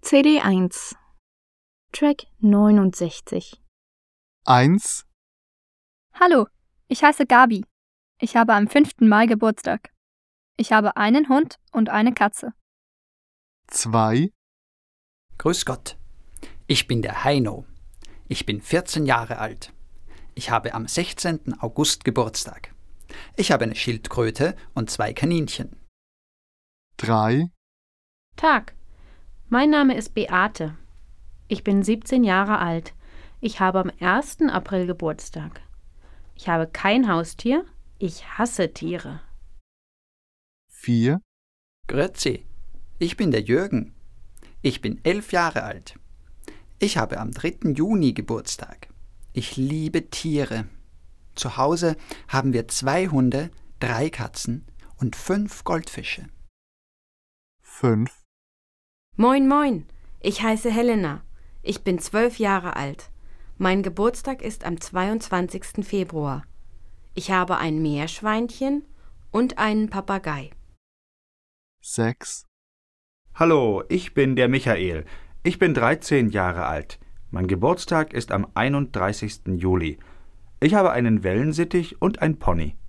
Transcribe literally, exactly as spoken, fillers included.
C D eins. Track neunundsechzig. eins. Hallo, ich heiße Gabi. Ich habe am fünften Mai Geburtstag. Ich habe einen Hund und eine Katze. zwei. Grüß Gott, ich bin der Heino. Ich bin vierzehn Jahre alt. Ich habe am sechzehnten August Geburtstag. Ich habe eine Schildkröte und zwei Kaninchen. drei. Tag, mein Name ist Beate. Ich bin siebzehn Jahre alt. Ich habe am ersten April Geburtstag. Ich habe kein Haustier. Ich hasse Tiere. vier. Grüezi, ich bin der Jürgen. Ich bin elf Jahre alt. Ich habe am dritten Juni Geburtstag. Ich liebe Tiere. Zu Hause haben wir zwei Hunde, drei Katzen und fünf Goldfische. fünf. Moin, moin, ich heiße Helena. Ich bin zwölf Jahre alt. Mein Geburtstag ist am zweiundzwanzigsten Februar. Ich habe ein Meerschweinchen und einen Papagei. sechs. Hallo, ich bin der Michael. Ich bin dreizehn Jahre alt. Mein Geburtstag ist am einunddreißigsten Juli. Ich habe einen Wellensittich und ein Pony.